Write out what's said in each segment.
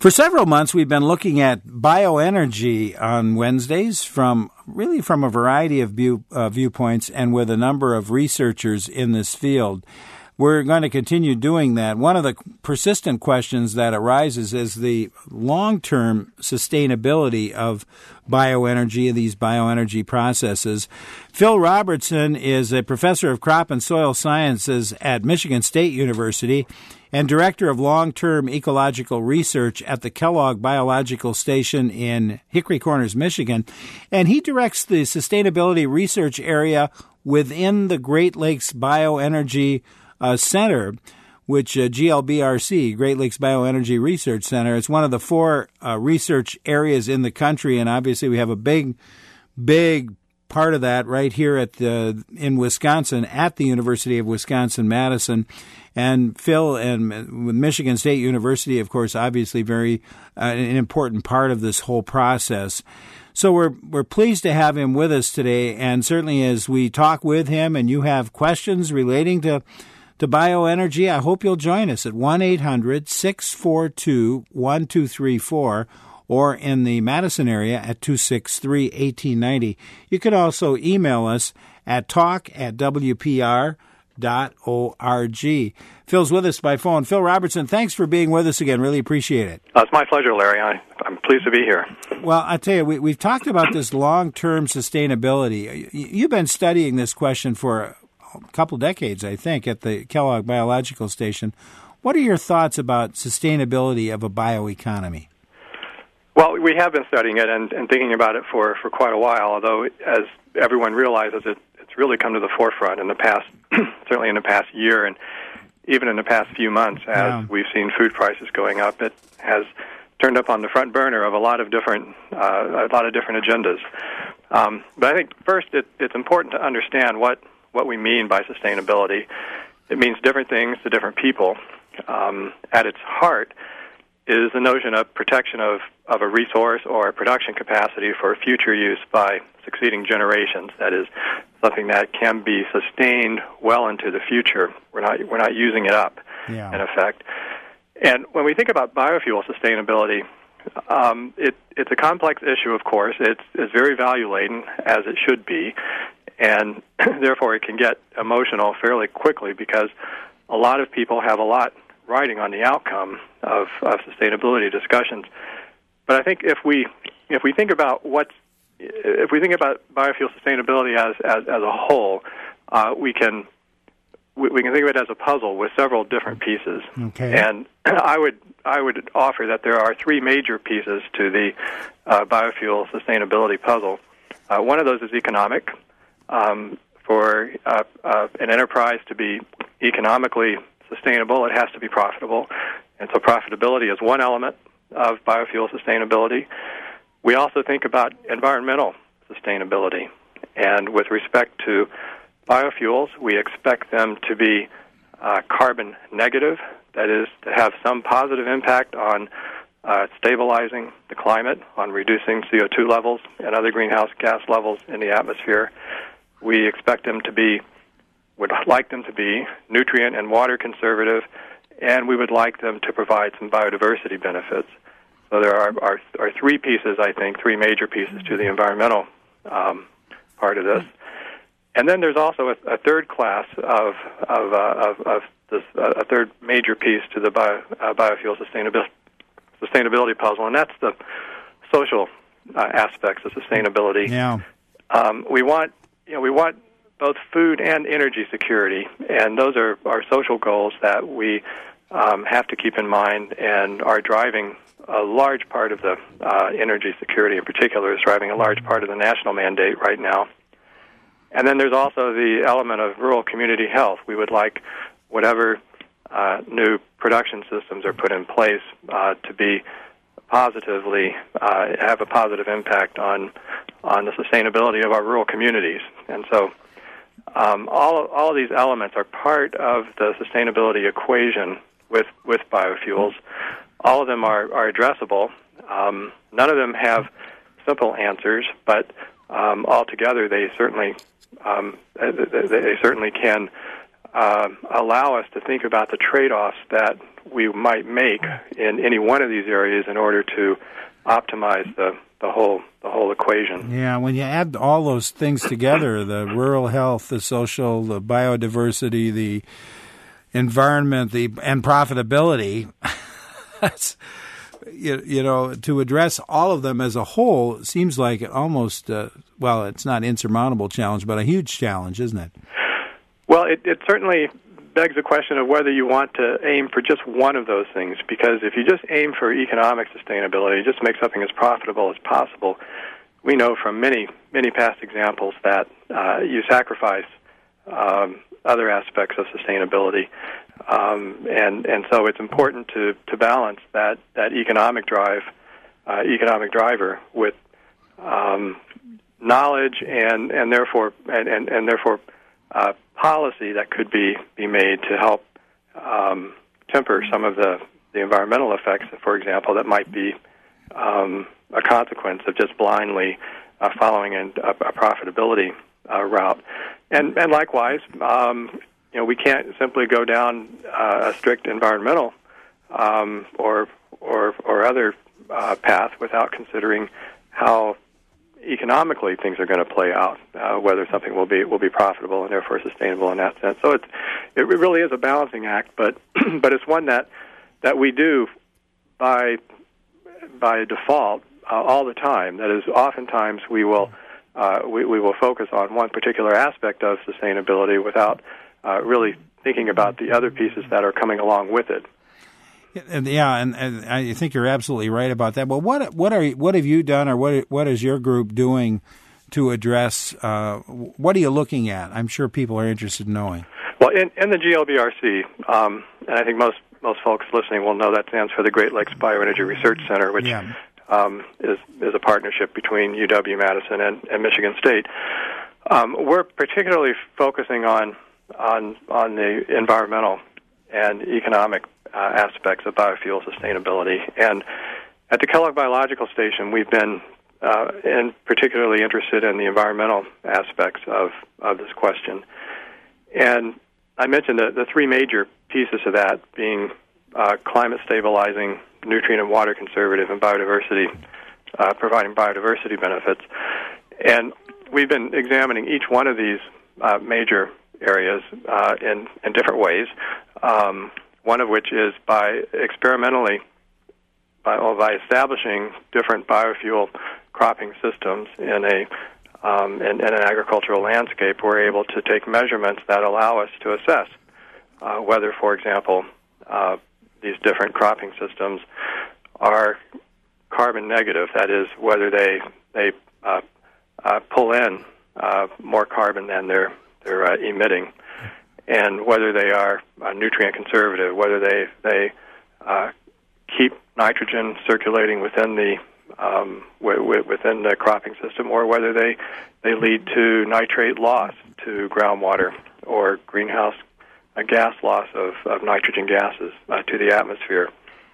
For several months, we've been looking at bioenergy on Wednesdays from a variety of viewpoints and with a number of researchers in this field. We're going to continue doing that. One of the persistent questions that arises is the long-term sustainability of bioenergy and these bioenergy processes. Phil Robertson is a professor of crop and soil sciences at Michigan State University and director of long-term ecological research at the Kellogg Biological Station in Hickory Corners, Michigan. And he directs the sustainability research area within the Great Lakes Bioenergy Center, which GLBRC, Great Lakes Bioenergy Research Center, it's one of the four research areas in the country, and obviously we have a big part of that right here in Wisconsin at the University of Wisconsin-Madison. And Phil and with Michigan State University, of course, obviously very an important part of this whole process. So we're pleased to have him with us today, and certainly as we talk with him and you have questions relating to bioenergy, I hope you'll join us at 1-800-642-1234 or in the Madison area at 263-1890. You can also email us at talk@wpr.org. Phil's with us by phone. Phil Robertson, thanks for being with us again. Really appreciate it. It's my pleasure, Larry. I'm pleased to be here. Well, I tell you, we've talked about this long-term sustainability. You've been studying this question for a couple decades, I think, at the Kellogg Biological Station. What are your thoughts about sustainability of a bioeconomy? Well, we have been studying it and thinking about it for quite a while, although as everyone realizes, it's really come to the forefront in the past, certainly in the past year, and even in the past few months as we've seen food prices going up. It has turned up on the front burner of a lot of different agendas. But I think first it's important to understand what we mean by sustainability. It means different things to different people. At its heart is the notion of protection of a resource or a production capacity for future use by succeeding generations. That is something that can be sustained well into the future. We're not using it up, in effect. And when we think about biofuel sustainability, it's a complex issue, of course. It's very value-laden, as it should be, and therefore it can get emotional fairly quickly because a lot of people have a lot riding on the outcome of sustainability discussions. But I think if we think about biofuel sustainability as a whole, we can think of it as a puzzle with several different pieces. Okay. And I would offer that there are three major pieces to the biofuel sustainability puzzle. One of those is economic. For an enterprise to be economically sustainable, it has to be profitable. And so profitability is one element of biofuel sustainability. We also think about environmental sustainability. And with respect to biofuels, we expect them to be carbon negative, that is, to have some positive impact on stabilizing the climate, on reducing CO2 levels and other greenhouse gas levels in the atmosphere. We expect them to be, would like them to be, nutrient and water conservative, and we would like them to provide some biodiversity benefits. So there are three pieces, I think, three major pieces to the environmental part of this. And then there's also a third class of this, a third major piece to the biofuel sustainability puzzle, and that's the social aspects of sustainability. Yeah. We want both food and energy security, and those are social goals that we have to keep in mind and are driving a large part of the energy security in particular is driving a large part of the national mandate right now. And then there's also the element of rural community health. We would like whatever new production systems are put in place to be positively have a positive impact on the sustainability of our rural communities. And so all of these elements are part of the sustainability equation with biofuels. All of them are addressable. None of them have simple answers, but altogether they certainly can allow us to think about the trade-offs that we might make in any one of these areas in order to optimize the whole equation. Yeah, when you add all those things together, the rural health, the social, the biodiversity, the environment, and profitability, that's, to address all of them as a whole seems like almost, it's not an insurmountable challenge, but a huge challenge, isn't it? Well, it certainly begs the question of whether you want to aim for just one of those things, because if you just aim for economic sustainability, just make something as profitable as possible, we know from many, many past examples that you sacrifice other aspects of sustainability. And so it's important to balance that economic driver with knowledge and therefore policy that could be made to help temper some of the environmental effects, for example, that might be a consequence of just blindly following a profitability route. And likewise, we can't simply go down a strict environmental or other path without considering how economically things are going to play out, whether something will be profitable and therefore sustainable in that sense. So it really is a balancing act, but it's one that we do by default all the time. That is, oftentimes we will focus on one particular aspect of sustainability without really thinking about the other pieces that are coming along with it. And I think you're absolutely right about that. But what have you done, or what is your group doing to address? What are you looking at? I'm sure people are interested in knowing. Well, in the GLBRC, and I think most folks listening will know that stands for the Great Lakes Bioenergy Research Center, which is a partnership between UW-Madison and Michigan State. We're particularly focusing on the environmental and economic aspects of biofuel sustainability. And at the Kellogg Biological Station, we've been particularly interested in the environmental aspects of this question. And I mentioned the three major pieces of that being climate stabilizing, nutrient and water conservative, and biodiversity, providing biodiversity benefits. And we've been examining each one of these major areas in different ways. One of which is by establishing different biofuel cropping systems in an agricultural landscape. We're able to take measurements that allow us to assess whether, for example, these different cropping systems are carbon negative. That is, whether they pull in more carbon than they're emitting, and whether they are nutrient conservative, whether they keep nitrogen circulating within the cropping system, or whether they lead to nitrate loss to groundwater or greenhouse gas loss of nitrogen gases to the atmosphere.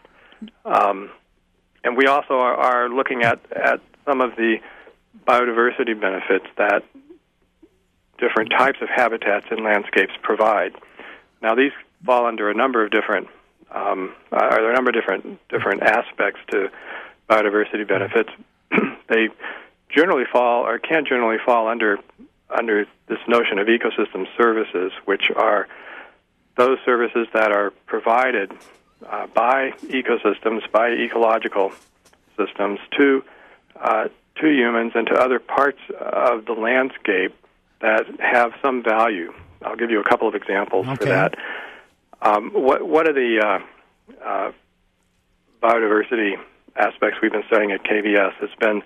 And we also are looking at some of the biodiversity benefits that different types of habitats and landscapes provide. Now, these fall under a number of different different aspects to biodiversity benefits. They generally fall, or can generally fall, under this notion of ecosystem services, which are those services that are provided by ecosystems, by ecological systems to humans and to other parts of the landscape that have some value. I'll give you a couple of examples for that. What are the biodiversity aspects we've been studying at KBS? It's been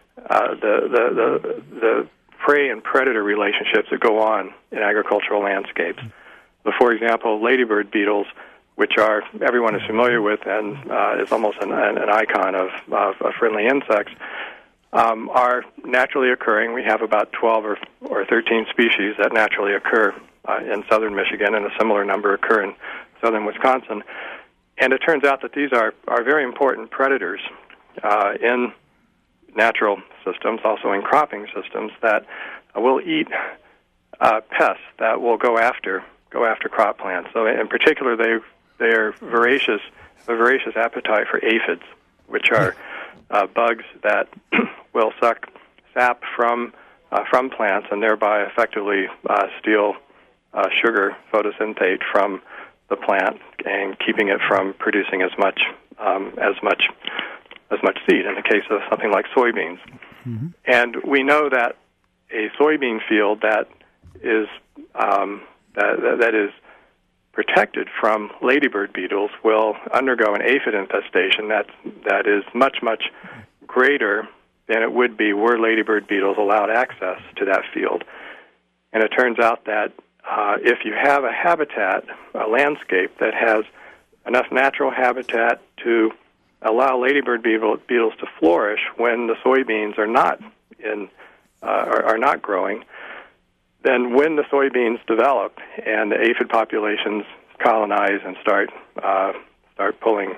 the prey and predator relationships that go on in agricultural landscapes. So, for example, ladybird beetles, which everyone is familiar with and is almost an icon of friendly insects, are naturally occurring. We have about 12 or 13 species that naturally occur in southern Michigan, and a similar number occur in southern Wisconsin. And it turns out that these are very important predators in natural systems, also in cropping systems, that will eat pests that will go after go after crop plants. So in particular, they are voracious, a voracious appetite for aphids, which are bugs that will suck sap from plants and thereby effectively steal sugar photosynthate from the plant and keeping it from producing as much seed in the case of something like soybeans. Mm-hmm. And we know that a soybean field that is protected from ladybird beetles will undergo an aphid infestation that is much greater than it would be were ladybird beetles allowed access to that field. And it turns out that if you have a habitat, a landscape that has enough natural habitat to allow ladybird beetles to flourish when the soybeans are not growing, then when the soybeans develop and the aphid populations colonize and start pulling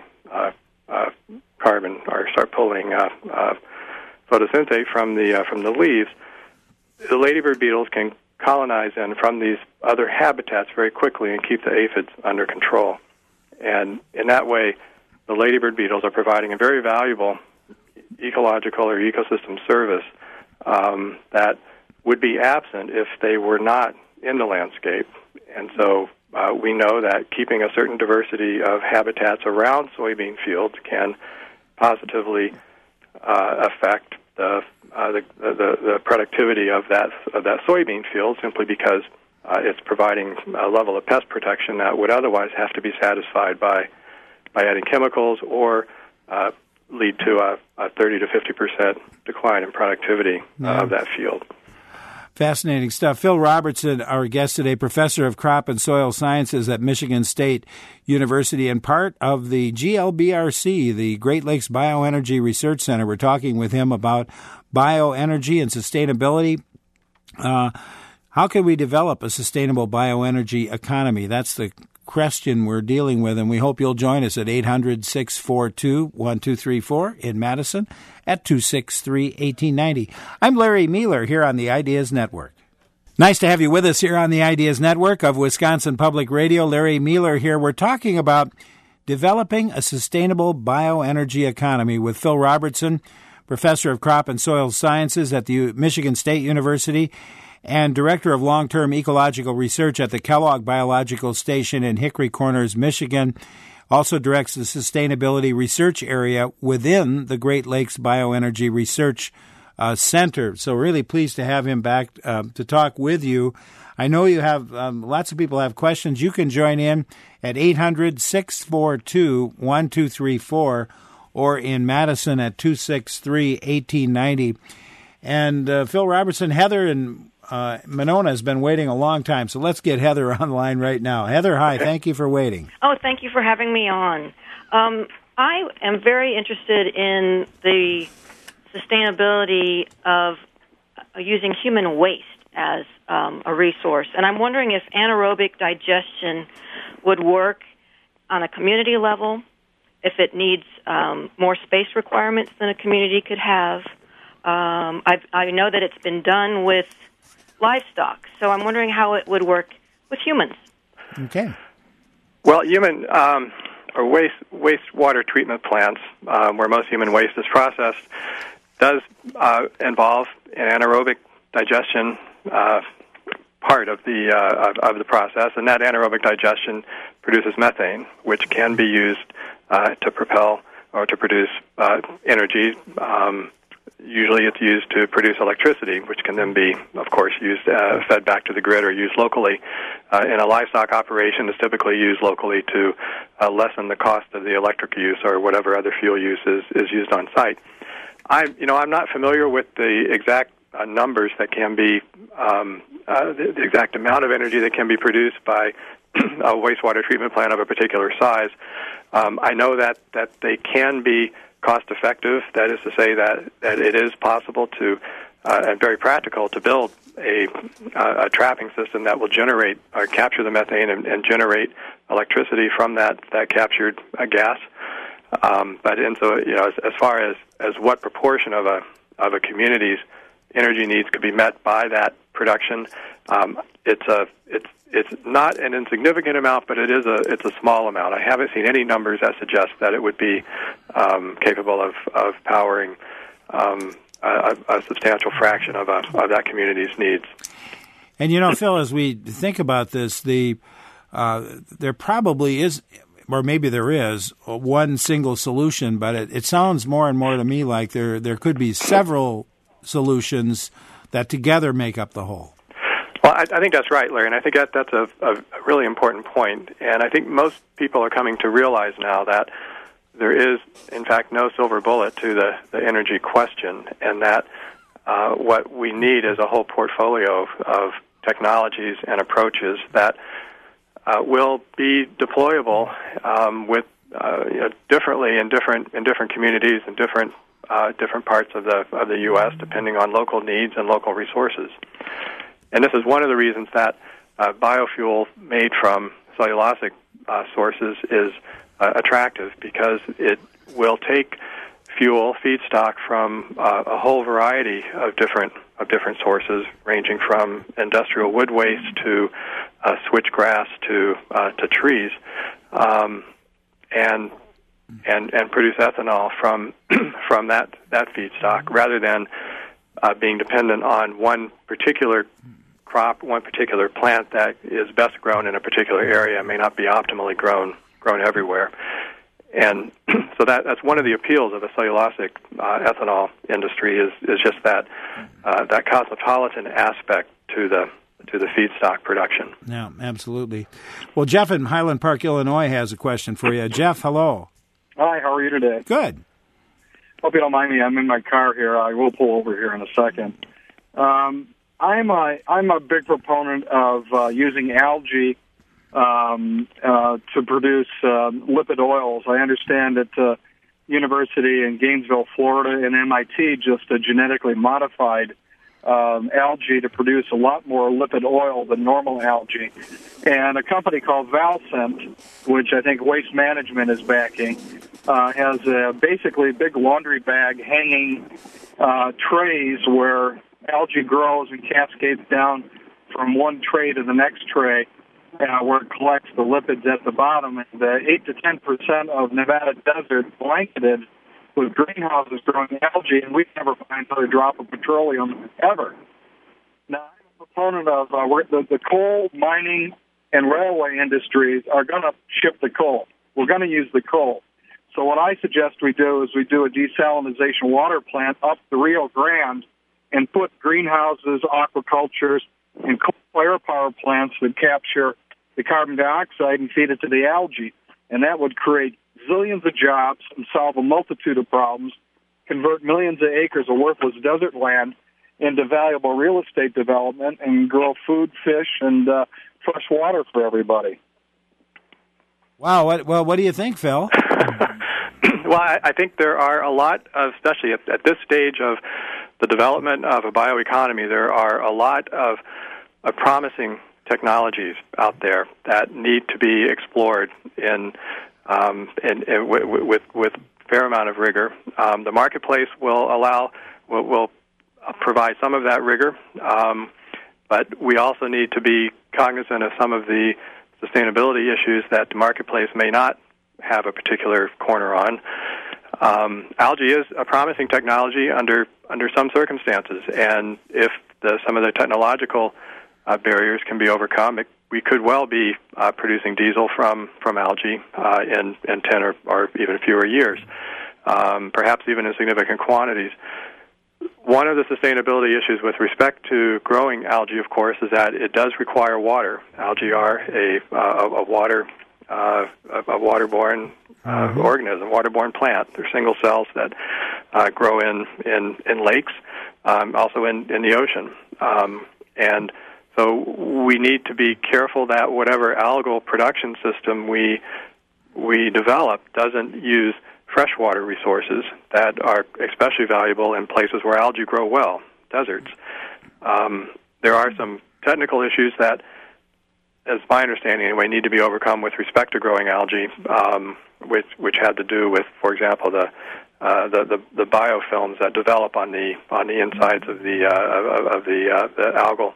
carbon or start pulling photosynthate from the leaves, the ladybird beetles can colonize in from these other habitats very quickly and keep the aphids under control. And in that way, the ladybird beetles are providing a very valuable ecological or ecosystem service that would be absent if they were not in the landscape. And so we know that keeping a certain diversity of habitats around soybean fields can positively affect the productivity of that soybean field, simply because it's providing a level of pest protection that would otherwise have to be satisfied by adding chemicals or lead to a 30 to 50% decline in productivity of that field. Fascinating stuff. Phil Robertson, our guest today, professor of crop and soil sciences at Michigan State University and part of the GLBRC, the Great Lakes Bioenergy Research Center. We're talking with him about bioenergy and sustainability. How can we develop a sustainable bioenergy economy? That's the question we're dealing with, and we hope you'll join us at 800-642-1234 in Madison at 263-1890. I'm Larry Mueller here on the Ideas Network. Nice to have you with us here on the Ideas Network of Wisconsin Public Radio. Larry Mueller here. We're talking about developing a sustainable bioenergy economy with Phil Robertson, professor of crop and soil sciences at the Michigan State University and Director of Long-Term Ecological Research at the Kellogg Biological Station in Hickory Corners, Michigan. Also directs the Sustainability Research Area within the Great Lakes Bioenergy Research Center. So really pleased to have him back to talk with you. I know you have lots of people have questions. You can join in at 800-642-1234 or in Madison at 263-1890. And Phil Robertson, Heather and Monona has been waiting a long time, so let's get Heather online right now. Heather, hi. Thank you for waiting. Oh, thank you for having me on. I am very interested in the sustainability of using human waste as a resource, and I'm wondering if anaerobic digestion would work on a community level, if it needs more space requirements than a community could have. I know that it's been done with livestock, so I'm wondering how it would work with humans. Okay. Well, human or wastewater treatment plants, where most human waste is processed, does involve an anaerobic digestion part of the process, and that anaerobic digestion produces methane, which can be used to propel or to produce energy. Usually it's used to produce electricity, which can then be, of course, used fed back to the grid or used locally. In a livestock operation, it's typically used locally to lessen the cost of the electric use or whatever other fuel use is used on site. I'm not familiar with the exact numbers that can be, the exact amount of energy that can be produced by a wastewater treatment plant of a particular size. I know that they can be cost-effective. That is to say that it is possible to, and very practical, to build a trapping system that will generate or capture the methane and generate electricity from that captured gas. But as far as what proportion of a community's energy needs could be met by that production. It's not an insignificant amount, but it's a small amount. I haven't seen any numbers that suggest that it would be capable of powering a substantial fraction of that community's needs. And Phil, as we think about this, there probably is, or maybe there is, one single solution, but it sounds more and more to me like there could be several solutions that together make up the whole. Well, I think that's right, Larry, and I think that's a really important point. And I think most people are coming to realize now that there is, in fact, no silver bullet to the energy question, and that what we need is a whole portfolio of technologies and approaches that will be deployable with differently in different communities and different parts of the U.S. depending on local needs and local resources. And this is one of the reasons that biofuel made from cellulosic sources is attractive, because it will take fuel feedstock from a whole variety of different sources, ranging from industrial wood waste to switchgrass to trees, and produce ethanol from that feedstock, rather than being dependent on one particular crop, one particular plant that is best grown in a particular area, may not be optimally grown everywhere. And so that's one of the appeals of the cellulosic ethanol industry is just that cosmopolitan aspect to the feedstock production. Yeah, absolutely. Well, Jeff in Highland Park, Illinois, has a question for you. Jeff, hello. Hi, how are you today? Good. Hope you don't mind me. I'm in my car here. I will pull over here in a second. I'm a big proponent of using algae to produce lipid oils. I understand that University in Gainesville, Florida, and MIT just genetically modified algae to produce a lot more lipid oil than normal algae. And a company called Valcent, which I think Waste Management is backing, has basically big laundry bag hanging trays where algae grows and cascades down from one tray to the next tray, where it collects the lipids at the bottom. And 8 to 10% of Nevada desert blanketed with greenhouses growing algae, and we never find another drop of petroleum ever. Now, I'm a proponent of the coal, mining, and railway industries are going to ship the coal. We're going to use the coal. So what I suggest we do is we do a desalination water plant up the Rio Grande and put greenhouses, aquacultures, and coal-fire power plants that capture the carbon dioxide and feed it to the algae. And that would create zillions of jobs and solve a multitude of problems, convert millions of acres of worthless desert land into valuable real estate development, and grow food, fish, and fresh water for everybody. Wow. What do you think, Phil? Well, I think there are a lot of, especially at this stage of the development of a bioeconomy, there are a lot of promising technologies out there that need to be explored with fair amount of rigor. The marketplace will provide some of that rigor, but we also need to be cognizant of some of the sustainability issues that the marketplace may not have a particular corner on. Algae is a promising technology under some circumstances, and if some of the technological barriers can be overcome, we could well be producing diesel from algae in 10 or even fewer years, perhaps even in significant quantities. One of the sustainability issues with respect to growing algae, of course, is that it does require water. Algae are a waterborne organism, waterborne plant. They're single cells that grow in lakes, also in the ocean. And so we need to be careful that whatever algal production system we develop doesn't use freshwater resources that are especially valuable in places where algae grow well, deserts. There are some technical issues that, as my understanding anyway, need to be overcome with respect to growing algae, which had to do with, for example, the the biofilms that develop on the insides of the algal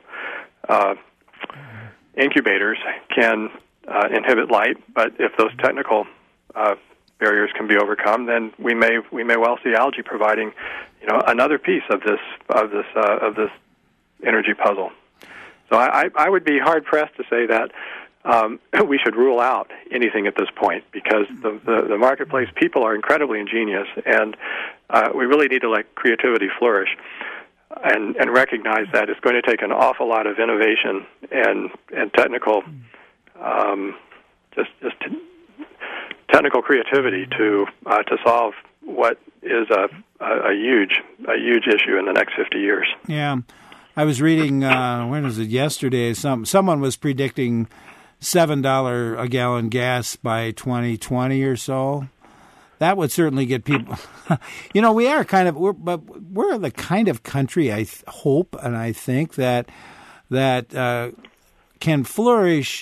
incubators can inhibit light. But if those technical barriers can be overcome, then we may well see algae providing, another piece of this energy puzzle. So I would be hard pressed to say that we should rule out anything at this point, because the marketplace people are incredibly ingenious, and we really need to let creativity flourish and recognize that it's going to take an awful lot of innovation and technical technical creativity to solve what is a huge issue in the next 50 years. Yeah, I was reading when was it yesterday? Someone was predicting $7 a gallon gas by 2020 or so. That would certainly get people. We are we're the kind of country I hope and I think that can flourish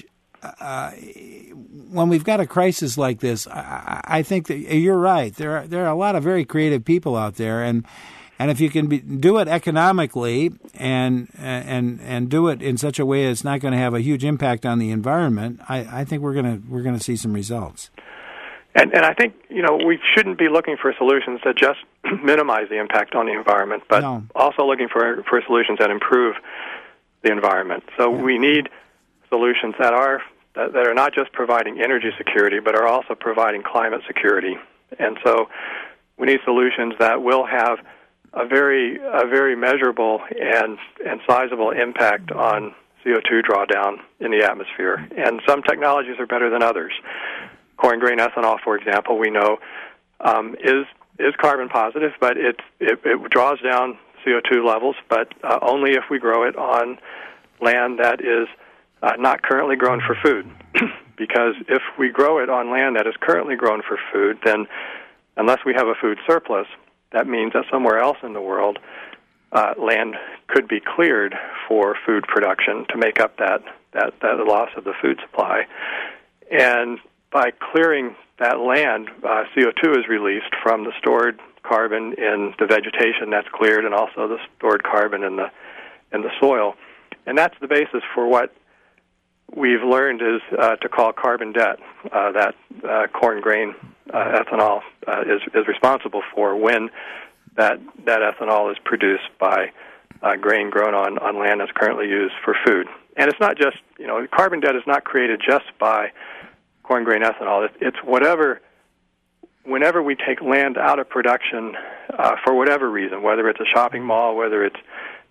when we've got a crisis like this. I think that you're right. There are a lot of very creative people out there, and if you can do it economically and do it in such a way it's not going to have a huge impact on the environment, I think we're going to see some results. And I think we shouldn't be looking for solutions that just minimize the impact on the environment, but also looking for solutions that improve the environment. So we need solutions that are not just providing energy security, but are also providing climate security. And so we need solutions that will have a very measurable and sizable impact on CO2 drawdown in the atmosphere. And some technologies are better than others. Corn grain ethanol, for example, we know is carbon positive, but it draws down CO2 levels, but only if we grow it on land that is not currently grown for food. Because if we grow it on land that is currently grown for food, then unless we have a food surplus, that means that somewhere else in the world, land could be cleared for food production to make up that loss of the food supply. And by clearing that land, CO2 is released from the stored carbon in the vegetation that's cleared, and also the stored carbon in the soil. And that's the basis for what we've learned is to call carbon debt. That corn grain ethanol is responsible for when that ethanol is produced by grain grown on land that's currently used for food. And it's not just, carbon debt is not created just by corn grain ethanol. It's whenever we take land out of production for whatever reason, whether it's a shopping mall, whether it's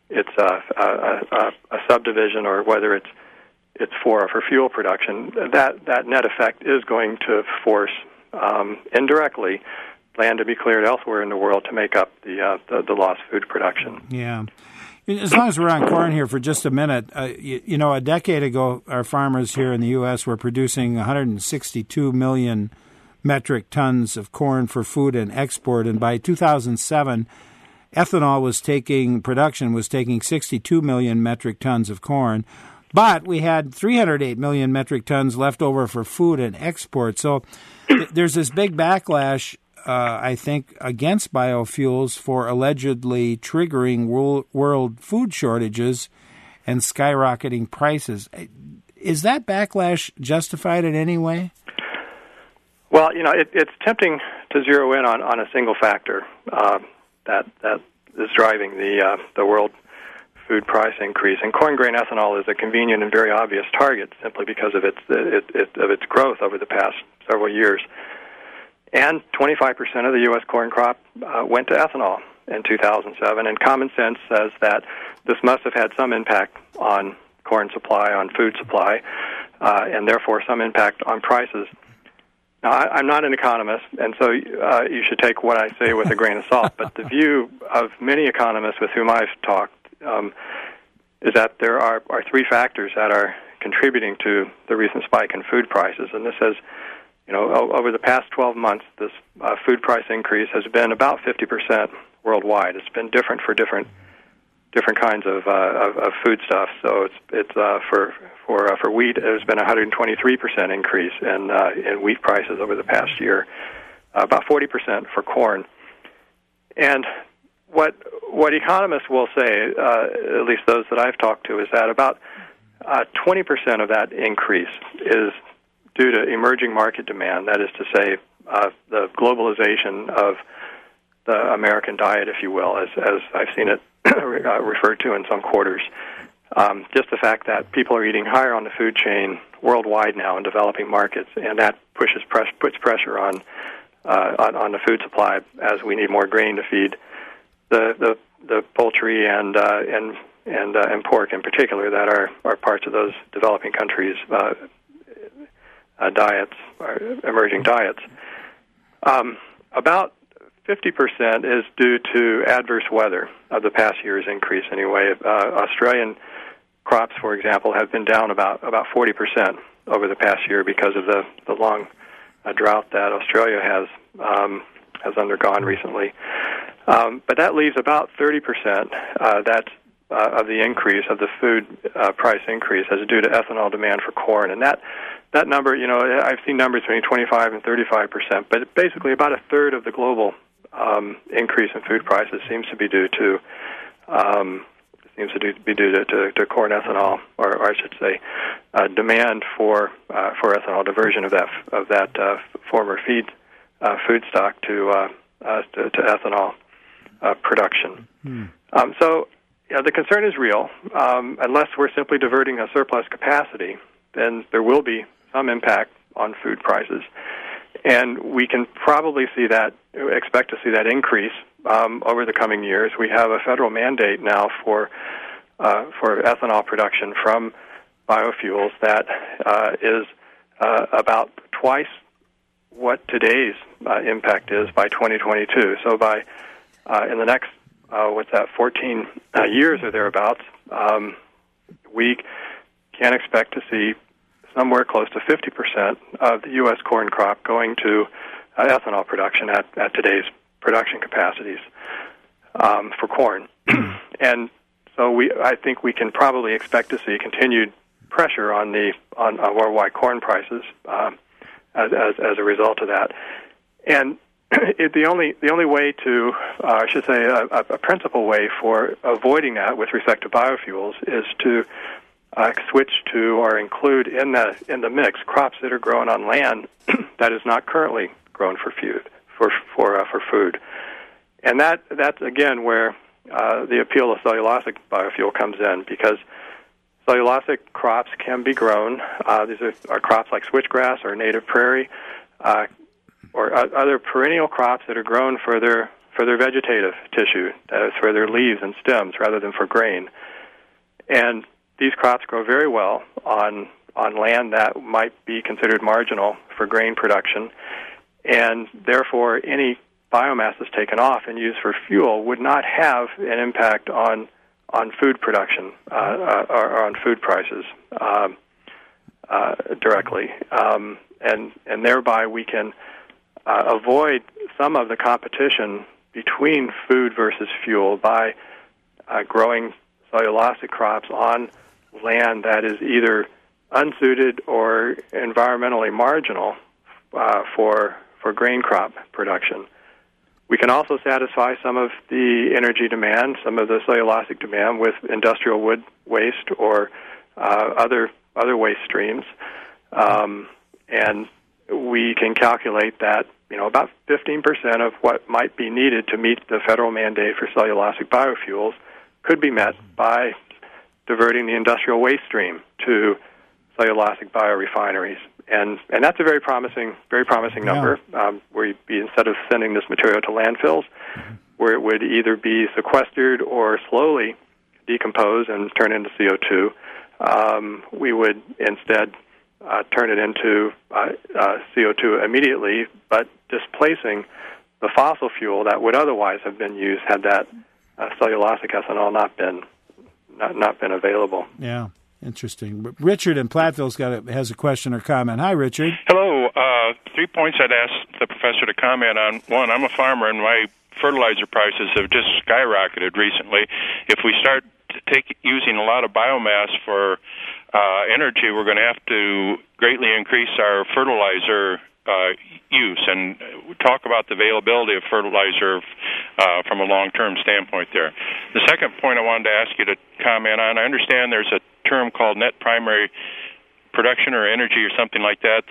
a subdivision, or whether it's for fuel production, that net effect is going to force indirectly land to be cleared elsewhere in the world to make up the lost food production. Yeah. As long as we're on corn here for just a minute, a decade ago, our farmers here in the U.S. were producing 162 million metric tons of corn for food and export, and by 2007, production was taking 62 million metric tons of corn, but we had 308 million metric tons left over for food and export. So there's this big backlash, I think, against biofuels for allegedly triggering world food shortages and skyrocketing prices. Is that backlash justified in any way? Well, it's tempting to zero in on a single factor that is driving the world food price increase. And corn grain ethanol is a convenient and very obvious target simply because of its growth over the past several years. And 25% of the U.S. corn crop went to ethanol in 2007, and common sense says that this must have had some impact on corn supply, on food supply, and therefore some impact on prices. Now, I'm not an economist, and so you should take what I say with a grain of salt, but the view of many economists with whom I've talked is that there are three factors that are contributing to the recent spike in food prices, and this has over the past 12 months, this food price increase has been about 50% worldwide. It's been different for different kinds of foodstuffs. So it's for wheat, there's been a 123% increase in wheat prices over the past year, about 40% for corn. And what economists will say, at least those that I've talked to, is that about 20% of that increase is due to emerging market demand. That is to say, the globalization of the American diet, if you will, as I've seen it referred to in some quarters. Just the fact that people are eating higher on the food chain worldwide now in developing markets, and that puts pressure on the food supply as we need more grain to feed the poultry and pork in particular that are parts of those developing countries' diets, or emerging diets. About 50% is due to adverse weather of the past year's increase anyway. Australian crops, for example, have been down about 40% over the past year because of the long drought that Australia has undergone recently. But that leaves about 30% of the increase, of the food price increase, as due to ethanol demand for corn. And that number, I've seen numbers between 25 and 35%, but basically about a third of the global increase in food prices seems to be due to to corn ethanol, or I should say, demand for ethanol, diversion of that former food stock to ethanol production. So the concern is real. Unless we're simply diverting a surplus capacity, then there will be some impact on food prices. And we can probably expect to see that increase over the coming years. We have a federal mandate now for ethanol production from biofuels that is about twice what today's impact is by 2022. So by in the next 14 years or thereabouts, we can expect to see somewhere close to 50% of the U.S. corn crop going to ethanol production at today's production capacities for corn. And so I think we can probably expect to see continued pressure on worldwide corn prices as a result of that. And the only way to, I should say, a principal way for avoiding that with respect to biofuels is to switch to or include in the mix crops that are grown on land that is not currently grown for food, and that's again where the appeal of cellulosic biofuel comes in, because cellulosic crops can be grown. These are crops like switchgrass or native prairie, or other perennial crops that are grown for their vegetative tissue, that is for their leaves and stems rather than for grain. And these crops grow very well on land that might be considered marginal for grain production, and therefore any biomass that's taken off and used for fuel would not have an impact on food production or on food prices directly, and thereby we can avoid some of the competition between food versus fuel by growing cellulosic crops on land that is either unsuited or environmentally marginal for grain crop production. We can also satisfy some of the energy demand, some of the cellulosic demand, with industrial wood waste or other waste streams, and we can calculate that about 15% of what might be needed to meet the federal mandate for cellulosic biofuels could be met by diverting the industrial waste stream to cellulosic biorefineries, and that's a very promising number. Where instead of sending this material to landfills, where it would either be sequestered or slowly decompose and turn into CO2, we would instead turn it into CO2 immediately, but displacing the fossil fuel that would otherwise have been used had that cellulosic ethanol not been available. Yeah, interesting. Richard in Platteville has a question or comment. Hi, Richard. Hello. 3 points I'd ask the professor to comment on. One, I'm a farmer, and my fertilizer prices have just skyrocketed recently. If we start using a lot of biomass for energy, we're going to have to greatly increase our fertilizer use, and talk about the availability of fertilizer from a long-term standpoint there. The second point I wanted to ask you to comment on, I understand there's a term called net primary production or energy or something like that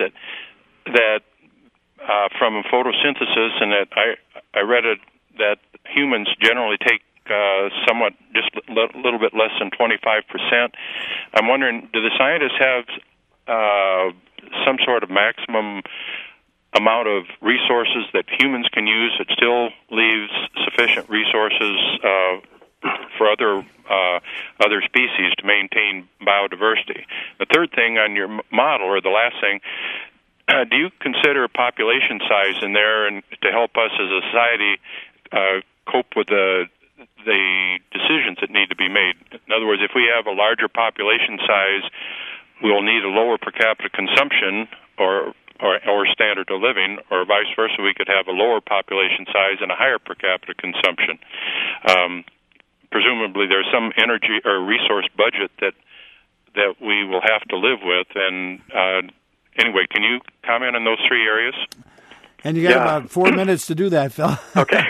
from photosynthesis, and that I read it that humans generally take somewhat just a little bit less than 25%. I'm wondering, do the scientists have some sort of maximum amount of resources that humans can use that still leaves sufficient resources for other species to maintain biodiversity? The third thing on your model, or the last thing, do you consider population size in there and to help us as a society cope with the decisions that need to be made? In other words, if we have a larger population size, we'll need a lower per capita consumption or standard of living, or vice versa. We could have a lower population size and a higher per capita consumption. Presumably, there's some energy or resource budget that we will have to live with. And anyway, can you comment on those three areas? And you got about 4 minutes to do that, Phil. Okay.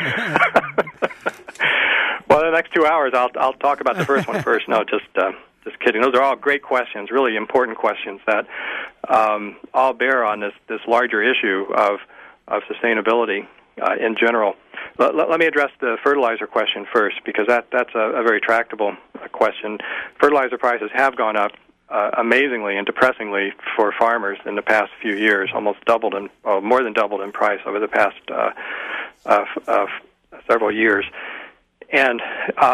Well, the next 2 hours, I'll talk about the first one first. No, just kidding. Those are all great questions, really important questions that all bear on this larger issue of sustainability in general. Let me address the fertilizer question first, because that's a very tractable question. Fertilizer prices have gone up amazingly and depressingly for farmers in the past few years, almost doubled more than doubled in price over the past several years. And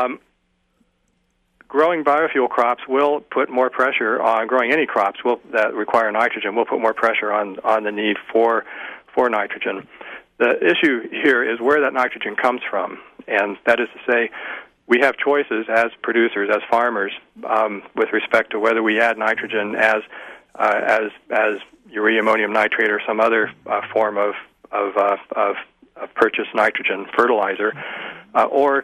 growing biofuel crops will put more pressure on growing any crops that require nitrogen. Will put more pressure on the need for nitrogen. The issue here is where that nitrogen comes from, and that is to say, we have choices as producers, as farmers, with respect to whether we add nitrogen as urea ammonium nitrate or some other form of purchased nitrogen fertilizer, or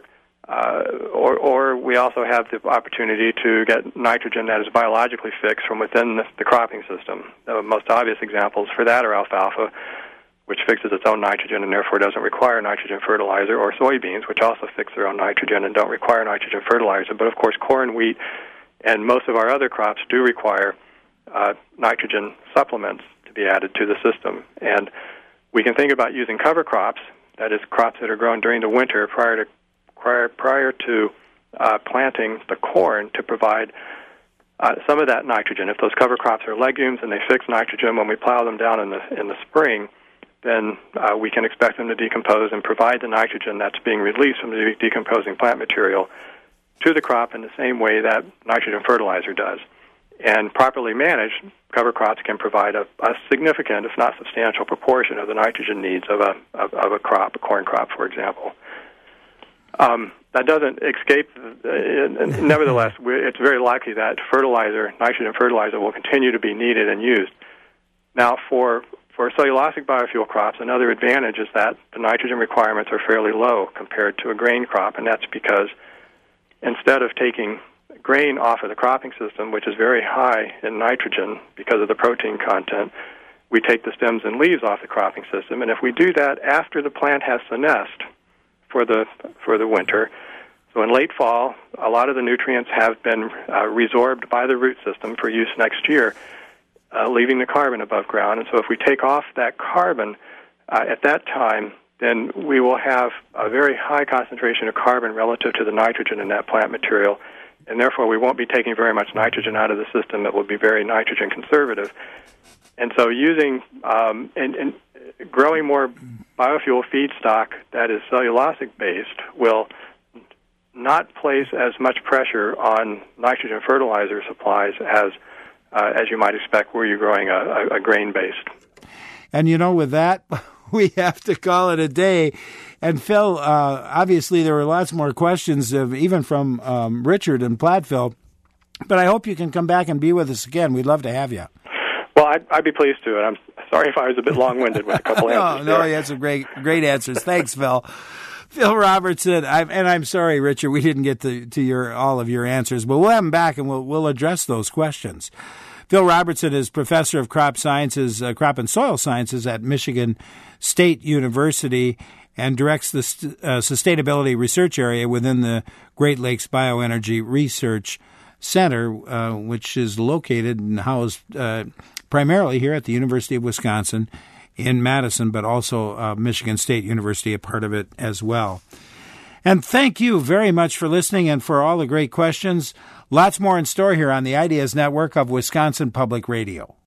we also have the opportunity to get nitrogen that is biologically fixed from within the cropping system. The most obvious examples for that are alfalfa, which fixes its own nitrogen and therefore doesn't require nitrogen fertilizer, or soybeans, which also fix their own nitrogen and don't require nitrogen fertilizer. But of course, corn, wheat, and most of our other crops do require nitrogen supplements to be added to the system. And we can think about using cover crops, that is, crops that are grown during the winter prior to planting the corn, to provide some of that nitrogen. If those cover crops are legumes and they fix nitrogen when we plow them down in the spring, then we can expect them to decompose and provide the nitrogen that's being released from the decomposing plant material to the crop in the same way that nitrogen fertilizer does. And properly managed, cover crops can provide a significant, if not substantial, proportion of the nitrogen needs of a crop, a corn crop, for example. That doesn't escape. Nevertheless, it's very likely that nitrogen fertilizer, will continue to be needed and used. Now, for cellulosic biofuel crops, another advantage is that the nitrogen requirements are fairly low compared to a grain crop, and that's because instead of taking grain off of the cropping system, which is very high in nitrogen because of the protein content, we take the stems and leaves off the cropping system. And if we do that after the plant has senesced for the winter, so in late fall, a lot of the nutrients have been resorbed by the root system for use next year, leaving the carbon above ground. And so if we take off that carbon at that time, then we will have a very high concentration of carbon relative to the nitrogen in that plant material, and therefore we won't be taking very much nitrogen out of the system. It will be very nitrogen conservative. And so using and growing more biofuel feedstock that is cellulosic-based will not place as much pressure on nitrogen fertilizer supplies as you might expect were you growing a grain-based. And, with that, we have to call it a day. And, Phil, obviously there were lots more questions, even from Richard and Platteville, but I hope you can come back and be with us again. We'd love to have you. Well, I'd be pleased to, and I'm sorry if I was a bit long-winded with a couple answers. No, you had some great answers. Thanks, Phil. Phil Robertson, I'm sorry, Richard, we didn't get to all of your answers, but we'll have him back and we'll address those questions. Phil Robertson is professor of crop sciences, crop and soil sciences at Michigan State University and directs the sustainability research area within the Great Lakes Bioenergy Research Center, which is located and housed primarily here at the University of Wisconsin in Madison, but also Michigan State University, a part of it as well. And thank you very much for listening and for all the great questions. Lots more in store here on the Ideas Network of Wisconsin Public Radio.